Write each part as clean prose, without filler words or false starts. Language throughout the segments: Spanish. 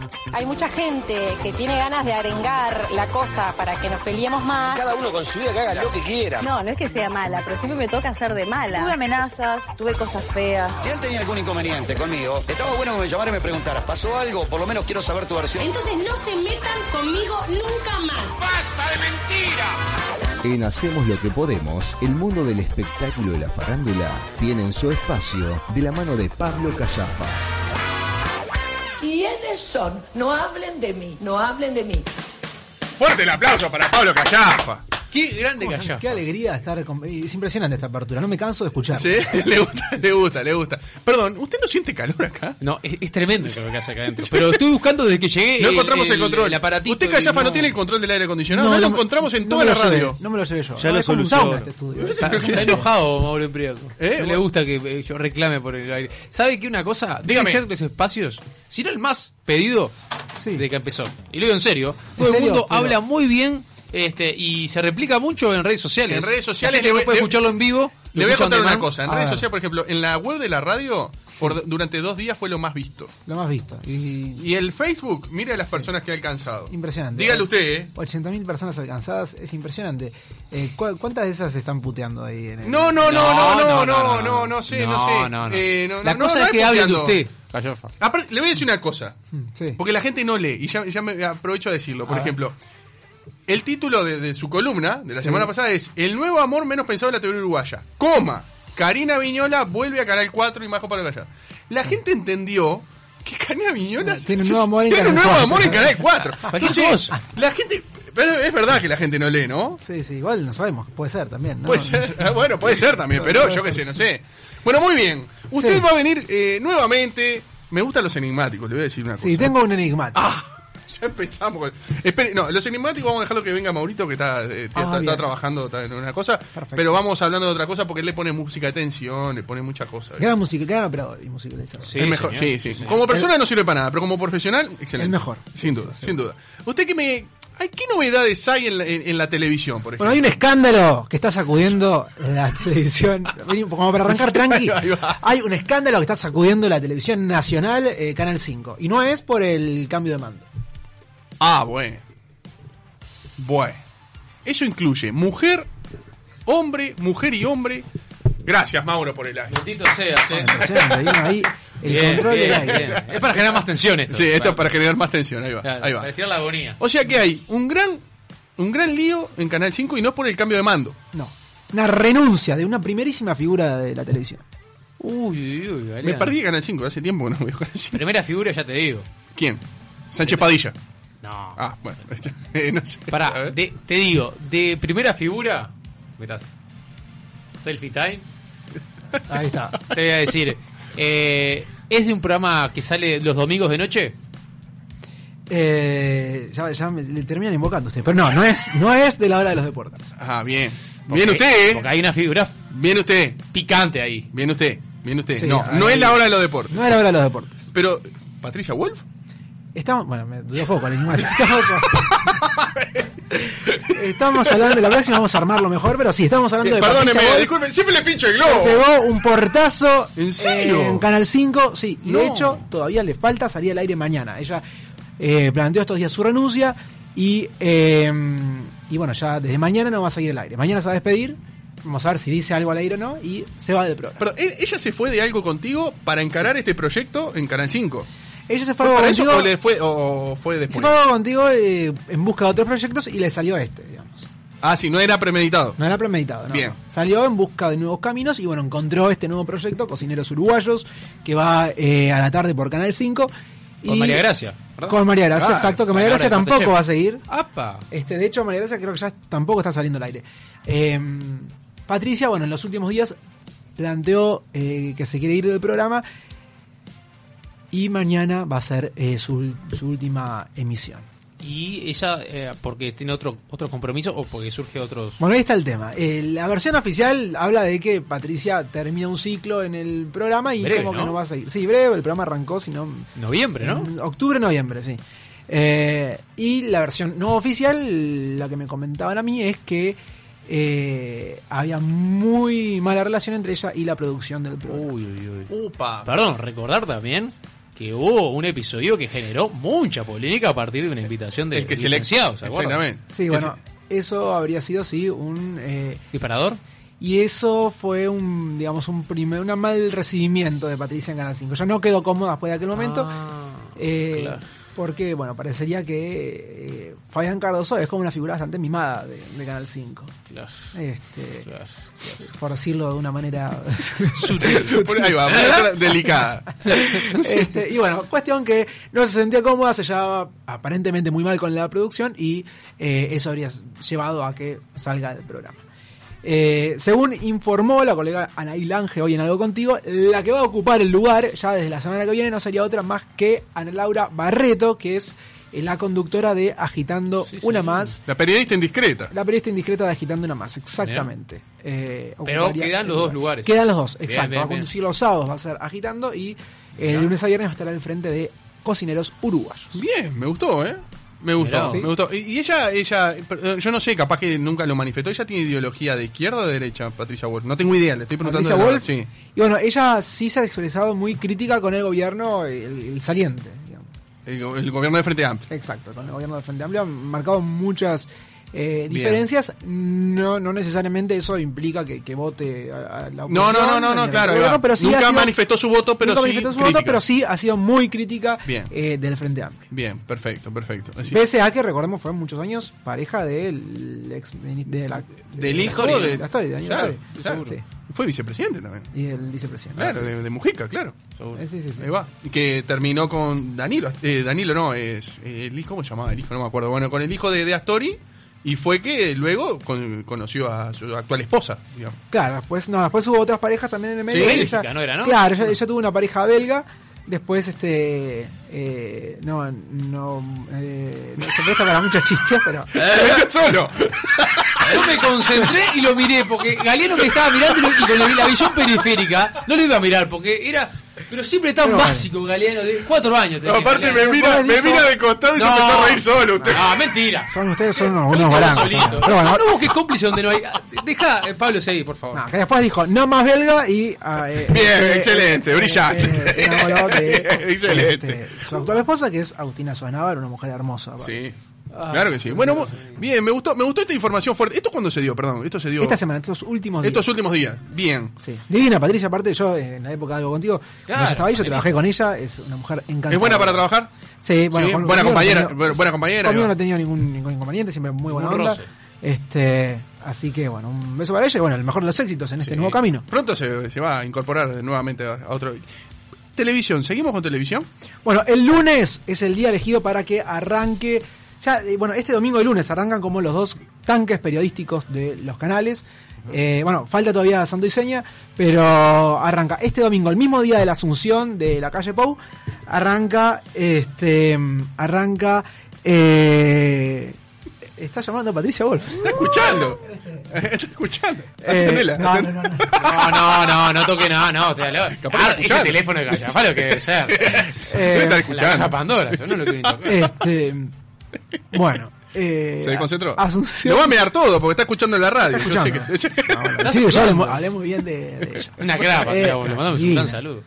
hay mucha gente que tiene ganas de arengar la cosa para que nos peleemos más. Cada uno con su vida, que haga lo que quiera. No es que sea mala, pero siempre me toca hacer de mala. Tuve amenazas, tuve cosas feas. Si él tenía algún inconveniente conmigo, estaba bueno que me llamara y me preguntaras, ¿pasó algo? Por lo menos quiero saber tu versión. Entonces no se metan conmigo nunca más. ¡Basta de mentira! En Hacemos lo que podemos, el mundo del espectáculo y la farándula tienen su espacio de la mano de Pablo Callafa. ¿Quiénes son? No hablen de mí, no hablen de mí. Fuerte el aplauso para Pablo Callafa. Qué grande Callafa. Qué alegría estar es impresionante esta apertura, no me canso de escuchar. Sí, le gusta. Perdón, ¿usted no siente calor acá? No, es tremendo lo que hace acá adentro. Pero estoy buscando desde que llegué. No encontramos el control. El aparatito. Usted, Callafa, no tiene el control del aire acondicionado. No lo encontramos en toda la radio. No me lo llevé yo. Ya lo solucionó. Este estudio. Está enojado, Mauro Imbriaco. No le gusta que yo reclame por el aire. ¿Sabe qué una cosa? Debe ser de esos espacios, si no el más pedido de que empezó. Y lo digo en serio. Todo el mundo habla muy bien. Y se replica mucho en redes sociales. En redes sociales le puede escucharlo en vivo. Le voy a contar una cosa. En redes sociales, por ejemplo, en la web de la radio, durante 2 días fue lo más visto. Lo más visto. Y el Facebook, mire a las personas que ha alcanzado. Impresionante. Dígale usted, 80.000 personas alcanzadas, es impresionante. ¿Cuántas de esas están puteando ahí? En el... No sé. La cosa es que hablen de usted. Aparte, le voy a decir una cosa. Porque la gente no lee. Y ya me aprovecho a decirlo. Por ejemplo, el título de su columna de la semana pasada es El nuevo amor menos pensado en la teoría uruguaya. Karina Viñola vuelve a Canal 4 y Majo Pablo Callafa. La gente entendió que Karina Viñola tiene un nuevo amor en Canal 4. Entonces, la gente... Pero es verdad que la gente no lee, ¿no? Sí, igual no sabemos. Puede ser también, ¿no? Puede ser, bueno, puede ser también, pero yo qué sé, no sé. Bueno, muy bien. Usted va a venir nuevamente... Me gustan los enigmáticos, le voy a decir una cosa. Sí, tengo un enigmático. Ya empezamos con... los enigmáticos vamos a dejarlo que venga Maurito, que está trabajando en una cosa. Perfecto. Pero vamos hablando de otra cosa porque él le pone música de tensión, le pone muchas cosas. Gran operador y musicalizador. Sí, es mejor, sí. Como persona no sirve para nada, pero como profesional, excelente. El mejor. Sin duda. ¿Usted qué novedades hay en la televisión, por ejemplo? Bueno, hay un escándalo que está sacudiendo la televisión. Como para arrancar tranqui, hay un escándalo que está sacudiendo la televisión nacional, Canal 5. Y no es por el cambio de mando. Bueno. Eso incluye mujer y hombre. Gracias, Mauro, por el aire. Bendito seas, ahí el control del aire. Es para generar más tensión esto. Sí, esto es para generar más tensión. Ahí va. Para estirar la agonía. O sea que hay un gran lío en Canal 5 y no es por el cambio de mando. No. Una renuncia de una primerísima figura de la televisión. Me perdí Canal 5, hace tiempo que no veo Canal 5. Primera figura, ya te digo. ¿Quién? Sánchez Padilla. No. Bueno. No sé. Pará, te digo, de primera figura, ¿estás? Selfie time. Ahí está. Te voy a decir, ¿es de un programa que sale los domingos de noche? Ya le terminan invocando usted. Pero no es de la hora de los deportes. Bien. Bien usted, Porque hay una figura. Bien usted. Picante ahí. Bien usted. Sí, no es la hora de los deportes. No es la hora de los deportes. Pero, ¿Patricia Wolf? Me duró poco el enigmático. Estamos hablando de la próxima, vamos a armarlo mejor, pero sí, estamos hablando de Perdóneme, disculpen, siempre le pincho el globo. Pegó un portazo. ¿En serio? En Canal 5, sí, y de hecho todavía le falta salir al aire mañana. Ella planteó estos días su renuncia y bueno, ya desde mañana no va a seguir al aire. Mañana se va a despedir. Vamos a ver si dice algo al aire o no y se va del programa. Pero ella se fue de algo contigo para encarar este proyecto en Canal 5. Ella se fue para contigo o fue después. Se fue contigo en busca de otros proyectos y le salió digamos. Sí, no era premeditado. No era premeditado, no. Bien. Salió en busca de nuevos caminos y bueno, encontró este nuevo proyecto, Cocineros Uruguayos, que va a la tarde por Canal 5. Con María Gracia, ¿verdad? Con María Gracia, exacto, que María Gracia tampoco va a seguir. ¡Apa! De hecho, María Gracia creo que ya tampoco está saliendo al aire. Patricia, bueno, en los últimos días planteó que se quiere ir del programa y mañana va a ser su última emisión. ¿Y ella porque tiene otro compromiso o porque surge otros...? Bueno, ahí está el tema. La versión oficial habla de que Patricia termina un ciclo en el programa y breve, como ¿no? que no va a seguir. Sí, breve, el programa arrancó, si no... Noviembre, ¿no? Octubre, noviembre, sí. Y la versión no oficial, la que me comentaban a mí, es que había muy mala relación entre ella y la producción del programa. Upa. Perdón, recordar también que hubo un episodio que generó mucha polémica a partir de una invitación de licenciados, ¿se acuerdan? Exactamente. Sí, bueno, eso habría sido, sí, un... ¿disparador? Y eso fue un mal recibimiento de Patricia en Canal 5. Ya no quedó cómoda después de aquel momento. Claro. Porque, bueno, parecería que Fabián Cardoso es como una figura bastante mimada de Canal 5. Claro. Claro. Por decirlo de una manera ahí va, delicada. Y bueno, cuestión que no se sentía cómoda, se llevaba aparentemente muy mal con la producción y eso habría llevado a que salga del programa. Según informó la colega Anaí Lange hoy en Algo Contigo, la que va a ocupar el lugar ya desde la semana que viene no sería otra más que Ana Laura Barreto, que es la conductora de Agitando Una Más. La periodista indiscreta. La periodista indiscreta de Agitando Una Más, exactamente. Pero quedan los dos lugares. Quedan los dos, exacto. Va a conducir los sábados, va a ser Agitando, y el lunes a viernes va a estar al frente de Cocineros Uruguayos. Bien, me gustó, Me gustó, ¿Sí? me gustó. Y ella, yo no sé, capaz que nunca lo manifestó. ¿Ella tiene ideología de izquierda o de derecha, Patricia Wolf? No tengo idea, le estoy preguntando. ¿Patricia Wolf? Sí. Y bueno, ella sí se ha expresado muy crítica con el gobierno, el saliente, digamos. El gobierno de Frente Amplio. Exacto, con el gobierno de Frente Amplio han marcado muchas diferencias. No necesariamente eso implica que vote a la oposición. No, claro. Gobierno, pero sí nunca manifestó su voto, pero sí ha sido muy crítica del Frente Amplio. Bien, perfecto. Así. Pese a que, recordemos, fue muchos años pareja del hijo de Astori, Daniel Astori. Claro. Sí. Fue vicepresidente también. Y el vicepresidente. Claro, de Mujica, claro. Sí. Ahí va. Y que terminó con Danilo. Danilo no, es el hijo, ¿cómo se llamaba el hijo? No me acuerdo. Bueno, con el hijo de Astori. Y fue que luego conoció a su actual esposa, digamos. Claro, después hubo otras parejas también en el medio. Sí, Bélgica, ¿no era, no? Claro, ella tuvo una pareja belga. Después, no se presta para muchos chistes, pero... ¡Solo! Yo me concentré y lo miré, porque Galeano me estaba mirando y con la visión periférica no lo iba a mirar, porque era... Pero siempre tan básico, Galeano, de 4 años. No, aparte me mira de costado y se empezó a reír solo. Usted. No, mentira. Ustedes son unos barancos. Pero bueno, no busques cómplice donde no hay. Deja, Pablo, seguí, por favor. No, que después dijo, no más belga y... bien, excelente, brillante. Excelente. Su actual esposa, que es Agustina Suárez, una mujer hermosa. Sí. Claro que sí. Bueno, bien, me gustó esta información fuerte. ¿Esto cuándo se dio? Perdón, esto se dio... Esta semana, estos últimos días. Bien. Sí. Divina, Patricia, aparte, yo en la época de Algo Contigo, no estaba ahí, yo trabajé con ella, es una mujer encantadora. ¿Es buena para trabajar? Sí, bueno, sí, buena compañera. Conmigo no he tenido ningún inconveniente, siempre muy buena onda. Así que, bueno, un beso para ella y, bueno, el mejor de los éxitos en este nuevo camino. Pronto se va a incorporar nuevamente a otro... Televisión, ¿seguimos con televisión? Bueno, el lunes es el día elegido para que arranque... este domingo y lunes arrancan como los dos tanques periodísticos de los canales. Falta todavía Santo y Seña, pero arranca este domingo, el mismo día de la Asunción de la calle Pou. Está llamando a Patricia Wolf. Está escuchando. No toque nada, no. Ese teléfono de Gallafalo que debe ser. Está escuchando. La Pandora, yo no lo quiero tocar. Se desconcentró. Asunción. Lo va a mirar todo porque está escuchando en la radio. Yo sé que... yo hablé muy bien de ella. Una grapa, le mandamos un gran saludo.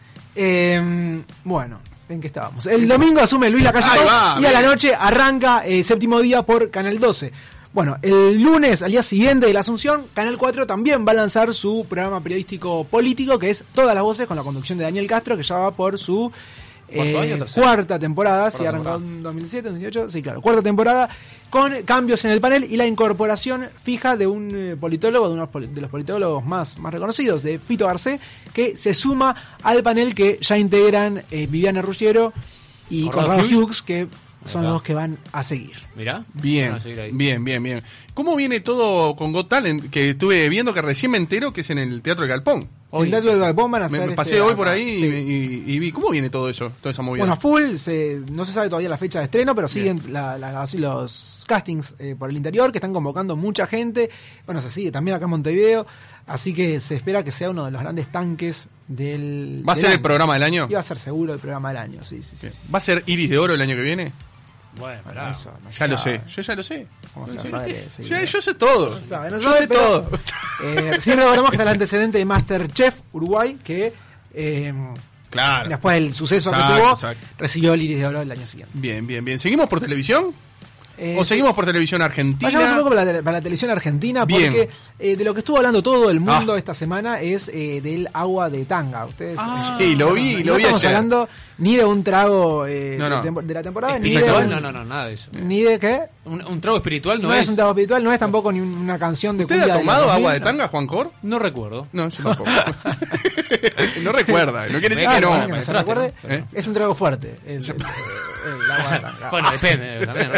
¿En qué estábamos? El domingo asume Luis Lacalle y a la noche arranca Séptimo Día por Canal 12. Bueno, el lunes, al día siguiente de la Asunción, Canal 4 también va a lanzar su programa periodístico político, que es Todas las Voces, con la conducción de Daniel Castro, que ya va por su cuarta temporada. Si arrancó en 2007, 2018, sí, claro, cuarta temporada, con cambios en el panel y la incorporación fija de un politólogo, de uno de los politólogos más reconocidos, de Fito Garcés, que se suma al panel que ya integran Viviana Ruggiero y Conrado Hughes, que son los dos que van a seguir. Mirá. Bien. ¿Cómo viene todo con Got Talent? Que estuve viendo, que recién me entero que es en el Teatro del Galpón. En el Teatro del Galpón van a hacer... Me pasé hoy por ahí y vi. ¿Cómo viene todo eso? Toda esa movida. Bueno, no se sabe todavía la fecha de estreno, pero siguen los castings por el interior, que están convocando mucha gente. Bueno, se sigue también acá en Montevideo. Así que se espera que sea uno de los grandes tanques del... ¿Va a ser el programa del año? Y va a ser seguro el programa del año, sí. ¿Va a ser Iris de Oro el año que viene? Bueno, eso ya lo sé. Yo ya lo sé. Yo sé todo. Yo sé todo. Sí, recordemos que está el antecedente de MasterChef Uruguay, que Claro. Después del suceso que tuvo, recibió el Iris de Oro el año siguiente. Bien. ¿Seguimos por televisión? ¿O seguimos por televisión argentina? Vayamos un poco para la televisión argentina, porque de lo que estuvo hablando todo el mundo esta semana es del agua de Tanga. Ustedes, sí, lo vi no estamos ayer. hablando ni de un trago de la temporada, ni de nada de eso. ¿Ni de qué? Un trago espiritual no es un trago espiritual, no es tampoco ni una canción de cumbia. ¿Usted ha tomado agua de Tanga, Juan Cor? No recuerdo. No, yo tampoco. No recuerda, no quiere decir que no. Que se recuerde, es un trago fuerte. El agua de Tanga. Bueno, depende también,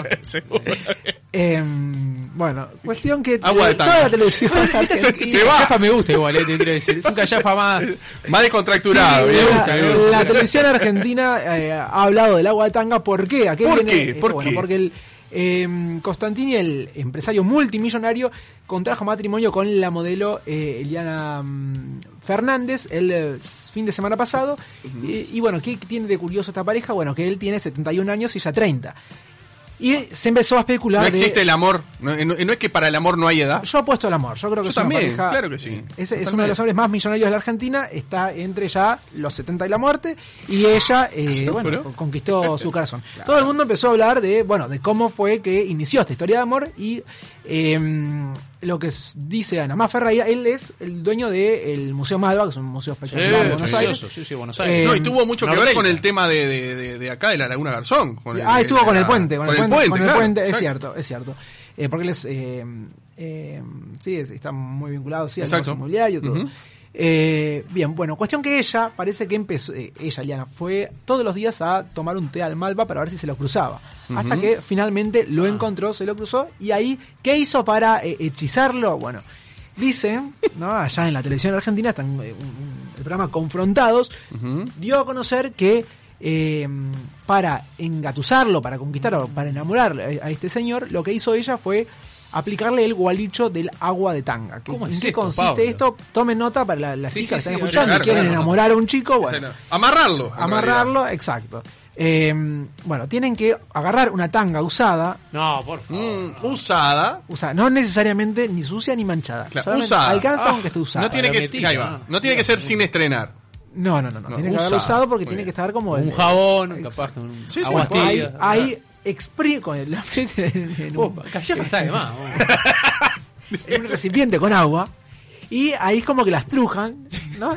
¿no? Bueno, cuestión que agua de Tanga. Toda la televisión se va. Callafa me gusta igual, te quiero decir. Es un callafa más descontracturado. La televisión argentina ha hablado del agua de Tanga. ¿Por qué? ¿Por qué? Porque el Costantini, el empresario multimillonario, contrajo matrimonio con la modelo Eliana Fernández el fin de semana pasado. Y bueno, ¿qué tiene de curioso esta pareja? Bueno, que él tiene 71 años y ella 30. Y se empezó a especular. No existe el amor. No es que para el amor no hay edad. Yo apuesto al amor. Yo creo que es también, una pareja. Claro que sí. Es uno de los hombres más millonarios de la Argentina. Está entre ya los 70 y la muerte. Y ella, conquistó su corazón. Claro. Todo el mundo empezó a hablar de cómo fue que inició esta historia de amor. Y lo que dice Ana Más Ferreira, él es el dueño del Museo Malva, que es un museo espectacular de Buenos Aires. Sí, Buenos Aires. Y tuvo mucho que ver con el tema de acá, de la Laguna Garzón. Estuvo con el puente. Con el puente, es cierto. Porque él está muy vinculado al negocio inmobiliario, todo. Bien, bueno, cuestión que ella, parece que empezó, Eliana, fue todos los días a tomar un té al Malva para ver si se lo cruzaba. Hasta que finalmente lo encontró, se lo cruzó, y ahí, ¿qué hizo para hechizarlo? Bueno, dicen, ¿no? Allá en la televisión argentina, están el programa Confrontados, dio a conocer que para engatusarlo, para conquistarlo, para enamorar a este señor, lo que hizo ella fue aplicarle el gualicho del agua de Tanga. ¿En qué consiste Pablo? Esto? Tomen nota para las chicas que están escuchando y quieren enamorar a un chico. Bueno, amarrarlo, exacto. Bueno, tienen que agarrar una tanga usada. No, por favor. Usada, no necesariamente ni sucia ni manchada. Claro, usada. Alcanza aunque esté usada. No tiene que ser sin estrenar. No. Tiene que haberlo usado porque tiene que estar como un jabón, capaz. Agua tibia. Ahí exprime con el Callafa está de más. En un recipiente con agua. Y ahí es como que las trujan, ¿no?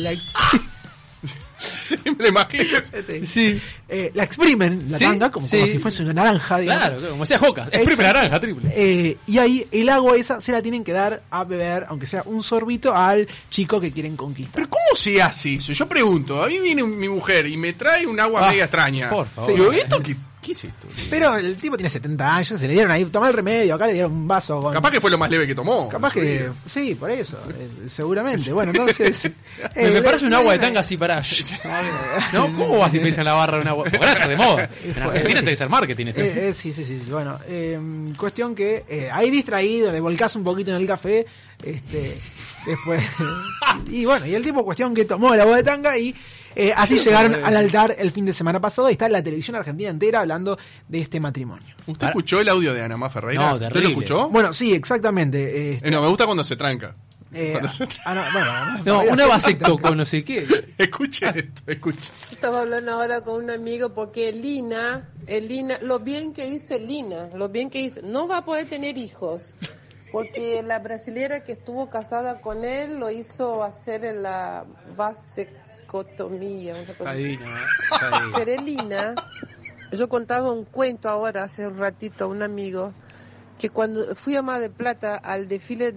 Sí, me lo imagino. Sí. La exprimen, la tanga, como si fuese una naranja, digamos. Claro, como sea Joca. Exprime naranja, triple. Y ahí el agua esa se la tienen que dar a beber, aunque sea un sorbito, al chico que quieren conquistar. ¿Pero cómo se hace eso? Yo pregunto, a mí viene mi mujer y me trae un agua media extraña. Por favor. Digo, ¿esto qué es esto? Pero el tipo tiene 70 años, se le dieron ahí, tomá el remedio, acá le dieron un vaso con... Capaz que fue lo más leve que tomó. Capaz que... Sí, por eso, seguramente. Bueno, entonces... me parece un agua de Tanga así para... ¿No? ¿Cómo vas y piensas en la barra de un agua? Porque ahora está de moda. En Argentina tiene que ser marketing. Sí. Bueno, cuestión que ahí distraído, le volcás un poquito en el café, después... y bueno, y el tipo cuestión que tomó el agua de Tanga y... así llegaron al altar el fin de semana pasado y está la televisión argentina entera hablando de este matrimonio. ¿Usted escuchó el audio de Ana Más Ferreira? No, ¿Usted lo escuchó? Bueno, sí, exactamente. Me gusta cuando se tranca. Una vasectomía, no sé qué. Escuche esto, escuche. Estaba hablando ahora con un amigo porque Lina, lo bien que hizo no va a poder tener hijos. Porque la brasilera que estuvo casada con él lo hizo hacer en la vasectomía. Pero Lina, yo contaba un cuento ahora, hace un ratito, a un amigo, que cuando fui a Mar del Plata al desfile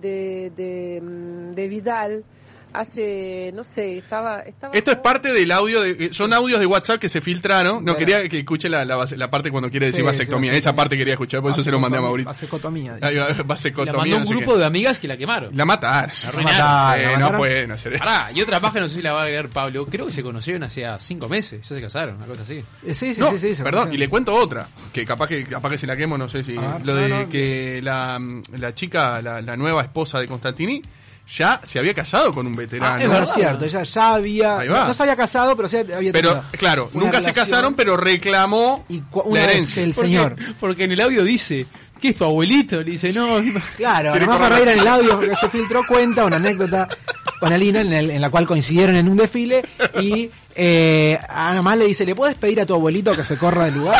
de Vidal, hace, no sé, estaba esto es parte del audio, son audios de WhatsApp que se filtraron. No, quería que escuche la parte cuando quiere decir vasectomía. Esa parte quería escuchar, por eso se lo mandé a Mauricio. Vasectomía. La mandó un grupo de amigas que la quemaron. La mataron. No pueden hacer eso. Pará, y otra página, no sé si la va a agregar Pablo. Creo que se conocieron hace 5 meses. Ya se casaron, una cosa así. Sí. Perdón, y le cuento otra. Que capaz que se la quemo, no sé si. Que la chica, la nueva esposa de Constantini, ya se había casado con un veterano. Es cierto, ella ya había... No se había casado, pero sí había tenido claro, nunca se casaron, pero reclamó la herencia. El señor. Porque en el audio dice... ¿Qué es tu abuelito? Le dice, no. Claro, Ana Más Ferreira en el audio que se filtró cuenta una anécdota con Alina, en la cual coincidieron en un desfile, y Ana Más le dice, ¿le puedes pedir a tu abuelito que se corra del lugar?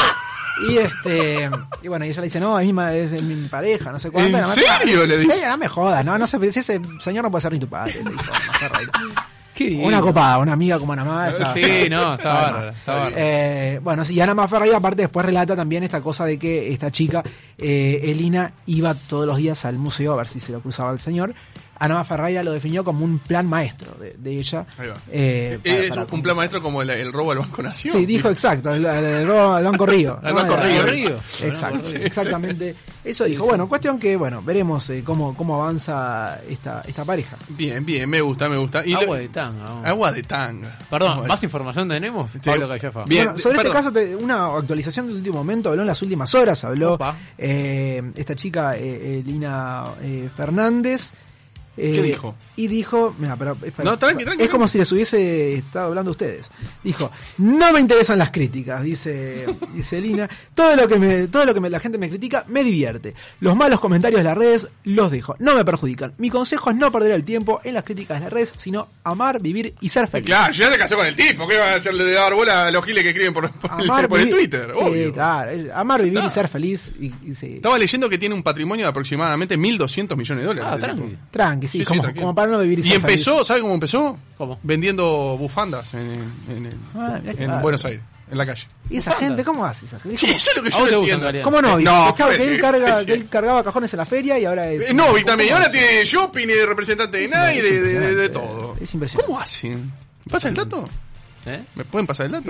Y bueno, y ella le dice, no, es mi pareja, no sé cuánto. ¿En serio? Le dice. Sí, no me jodas, no sé, si ese señor no puede ser ni tu padre, le dijo, una copada, una amiga como Ana Más. Sí, no, estaba bárbaro. Bueno, sí, y Ana Más Ferreira aparte después relata también esta cosa de que esta chica, Elina, iba todos los días al museo a ver si se lo cruzaba el señor. Ana Más Ferreira lo definió como un plan maestro de ella. Ahí va. Es un plan maestro como el robo al Banco Nación. Sí, dijo exacto, el robo al Banco Río. Al Banco Río. Exacto, exactamente. Eso dijo. Bueno, cuestión que, veremos cómo avanza esta pareja. Bien, me gusta. Y agua de tanga. Agua de tanga. Perdón, ¿más información tenemos? Pablo Callafa. Bien, bueno, sobre este caso, una actualización del último momento, habló en las últimas horas, esta chica, Elina Fernández. ¿Qué dijo? Y dijo, mira, pero tranqui. Es como si les hubiese estado hablando a ustedes. Dijo, no me interesan las críticas, dice Lina. Todo lo que la gente me critica me divierte. Los malos comentarios de las redes los dejo, no me perjudican. Mi consejo es no perder el tiempo en las críticas de las redes, sino amar, vivir y ser feliz. Claro, ya se casó con el tipo, ¿qué va a hacerle de dar bola a los giles que escriben por el Twitter? Sí, obvio. Claro, amar, vivir y ser feliz. Sí. Estaba leyendo que tiene un patrimonio de aproximadamente $1.200 millones. Tranqui, sí, como para no vivir y ser empezó, feliz. ¿sabe cómo empezó? ¿Cómo? Vendiendo bufandas en Buenos Aires, en la calle. ¿Y esa gente cómo hace? Esa gente? Sí, eso es lo que yo no entiendo. ¿Cómo no? Que él cargaba cajones en la feria y ahora es... Novi también, y ahora tiene shopping y de representante de nada y de todo. Es impresionante. ¿Cómo hacen? ¿Me pasan el dato? ¿Me pueden pasar el dato?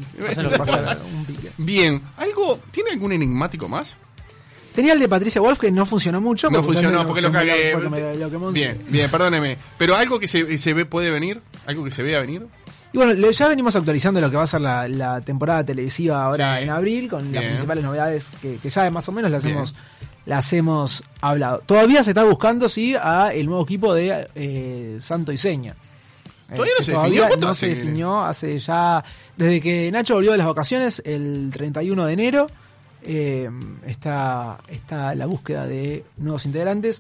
Bien, ¿tiene algún enigmático más? Tenía el de Patricia Wolf que no funcionó mucho. No funcionó porque lo cagué. Bien, perdóneme. Pero algo que se ve puede venir, algo que se vea venir. Y bueno, ya venimos actualizando lo que va a ser la temporada televisiva ahora en abril, con las principales novedades que ya más o menos las hemos hablado. Todavía se está buscando, a el nuevo equipo de Santo y Seña. ¿Todavía no se definió? No se definió hace ya... Desde que Nacho volvió de las vacaciones, el 31 de enero... está la búsqueda de nuevos integrantes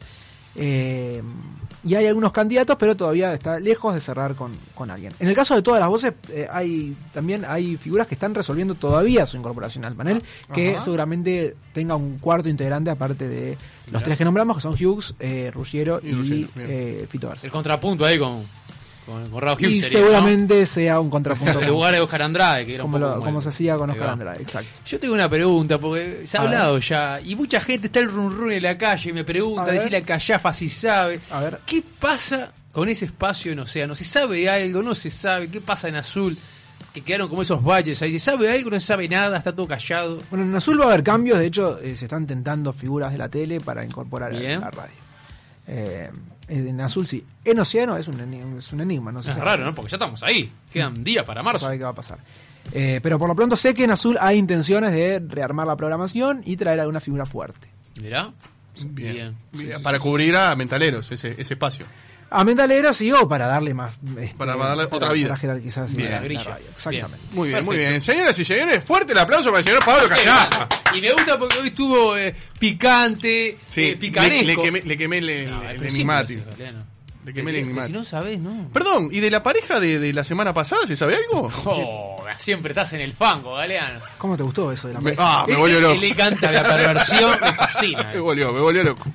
y hay algunos candidatos, pero todavía está lejos de cerrar con alguien. En el caso de Todas las Voces, hay figuras que están resolviendo todavía su incorporación al panel, que seguramente tenga un cuarto integrante aparte de los tres que nombramos, que son Hughes, Ruggiero y Fito García. El contrapunto ahí con Raúl Hughes. Y seguramente sea un contrapunto. En lugar de Oscar Andrade, que era como se hacía con Oscar Andrade, exacto. Yo tengo una pregunta, porque se ha hablado ya, y mucha gente está el run en la calle y me pregunta, decirle a Callafa si sabe. A ver. ¿Qué pasa con ese espacio en Océano? ¿Se sabe algo? ¿No se sabe? ¿Qué pasa en Azul? Que quedaron como esos valles ahí. ¿Se sabe algo? ¿No se sabe nada? ¿Está todo callado? Bueno, en Azul va a haber cambios. De hecho, se están tentando figuras de la tele para incorporar a la radio. En Azul sí. En Océano es un enigma. No sé es raro, ¿no? Porque ya estamos ahí. Quedan días para marzo. No sabe qué va a pasar. Pero por lo pronto sé que en Azul hay intenciones de rearmar la programación y traer alguna figura fuerte. ¿Mirá? Bien. Para cubrir a Mentaleros ese espacio. A Mentaleros sí, o para darle más... para darle otra vida. Para jerarquizar la radio. Exactamente. Bien. Muy bien. Señoras y señores, fuerte el aplauso para el señor Pablo Callafa. Y me gusta porque hoy estuvo picante, picaresco. Le quemé el enigmático. Le quemé el enigmático. Si no sabés, ¿no? Perdón, ¿y de la pareja de la semana pasada se sabe algo? Siempre estás en el fango, Galeano. ¿Cómo te gustó eso de la pareja? Me volvió loco. Le encanta la perversión, me fascina. Me volvió loco.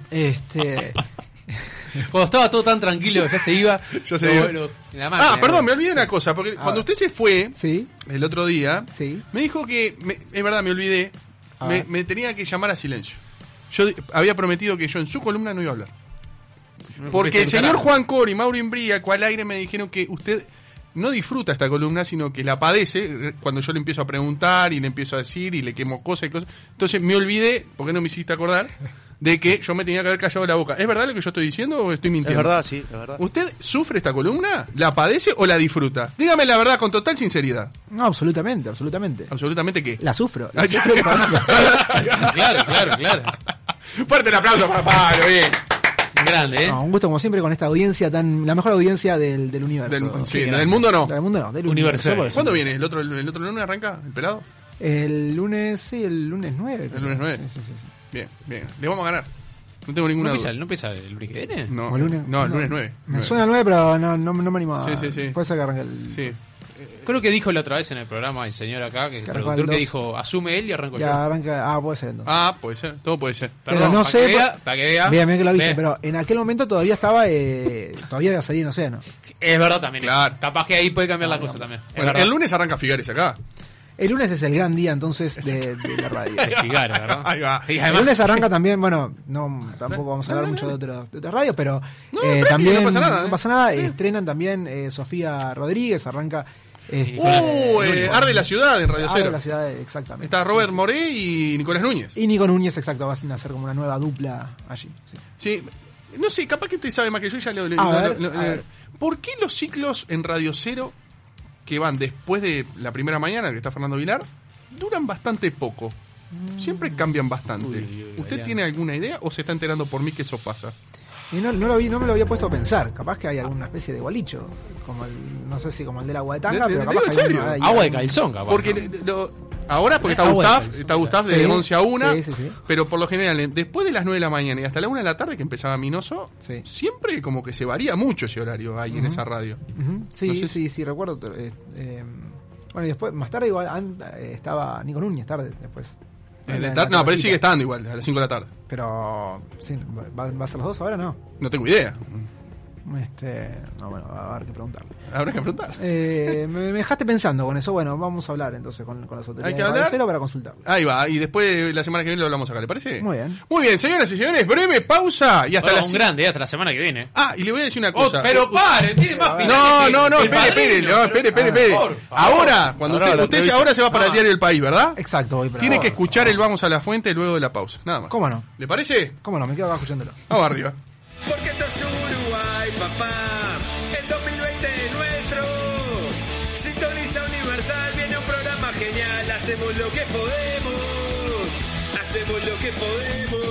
Cuando estaba todo tan tranquilo que ya se iba. Perdón, me olvidé una cosa. Porque cuando usted se fue el otro día, me dijo que, es verdad, me olvidé, me tenía que llamar a silencio. Yo había prometido que yo en su columna no iba a hablar. Porque el señor Juan Cor y Mauro Imbría, al aire me dijeron que usted no disfruta esta columna, sino que la padece cuando yo le empiezo a preguntar y le empiezo a decir y le quemo cosas y cosas. Entonces me olvidé, porque no me hiciste acordar, de que yo me tenía que haber callado la boca. ¿Es verdad lo que yo estoy diciendo o estoy mintiendo? Es verdad, sí, es verdad. ¿Usted sufre esta columna? ¿La padece o la disfruta? Dígame la verdad con total sinceridad. No, absolutamente. ¿Absolutamente qué? La sufro. Claro. Fuerte el aplauso para Pablo, bien. Grande, No, un gusto como siempre con esta audiencia la mejor audiencia del universo. Del mundo no. Del mundo no, del universo. ¿Cuándo viene? ¿El otro lunes arranca el pelado? El lunes 9. El lunes 9. Sí. Bien. Le vamos a ganar. No tengo ninguna duda. ¿No empieza el lunes que viene? No, el lunes 9. Me suena 9, pero no me animo a... Sí. Puede ser que arranque el... Sí. Creo que dijo la otra vez en el programa el señor acá, que el productor que dijo, asume él y arranco yo. Arranca, puede ser entonces. Puede ser, todo puede ser. Perdón, pero no sé... Para que vea. Bien que lo viste, pero en aquel momento todavía estaba... todavía iba a salir en Océano. Es verdad también. Claro. Capaz que ahí puede cambiar la cosa también. Bueno, el lunes arranca Figares acá. El lunes es el gran día entonces de la radio. Figares, ¿verdad? Ahí va. El lunes arranca también, bueno, tampoco vamos a hablar mucho de otras radios, pero también no pasa nada. No pasa nada. Estrenan también Sofía Rodríguez, arranca... Arde la Ciudad en Radio Cero. Arde la Ciudad, exactamente. Está Robert Moré y Nicolás Núñez. Y Nico Núñez, exacto, van a hacer como una nueva dupla allí. Sí. No sé, capaz que usted sabe más que yo, ya a ver. ¿Por qué los ciclos en Radio Cero, que van después de la primera mañana, que está Fernando Vilar, duran bastante poco? Siempre cambian bastante. ¿Usted tiene alguna idea o se está enterando por mí que eso pasa? Y no me lo había puesto a pensar. Capaz que hay alguna especie de gualicho, como no sé si como el del agua de tanga, pero capaz ¿en serio? Agua de calzón, capaz. Porque ahora porque está Gustav de 11 a 1, pero por lo general, después de las 9 de la mañana y hasta la 1 de la tarde que empezaba Minoso, siempre como que se varía mucho ese horario ahí en esa radio. Sí, recuerdo. Bueno, y después, más tarde igual estaba Nico Núñez, tarde después. Pero él sigue estando igual, a las 5 de la tarde. Pero, sí, ¿va a ser las 2 ahora? No tengo idea. Bueno, habrá que preguntarle. Habrá que preguntar. Me dejaste pensando con eso. Bueno, vamos a hablar entonces con las autoridades. ¿Hay que hablar? Para consultar. Ahí va, y después la semana que viene lo hablamos acá, ¿le parece? Muy bien. Muy bien, señoras y señores, breve pausa y hasta hasta la semana que viene. Y le voy a decir una cosa. Pero pare, tiene más final. Espere. Ahora, cuando usted ahora se va para el diario El País, ¿verdad? Exacto, voy para Tiene que escuchar el Vamos a la Fuente luego de la pausa, nada más. ¿Cómo no? ¿Le parece? ¿Cómo no? Me quedo acá escuchándolo. Vamos arriba. Porque esto es Uruguay, papá. El 2020 es nuestro. Sintoniza Universal, viene un programa genial. Hacemos lo que podemos.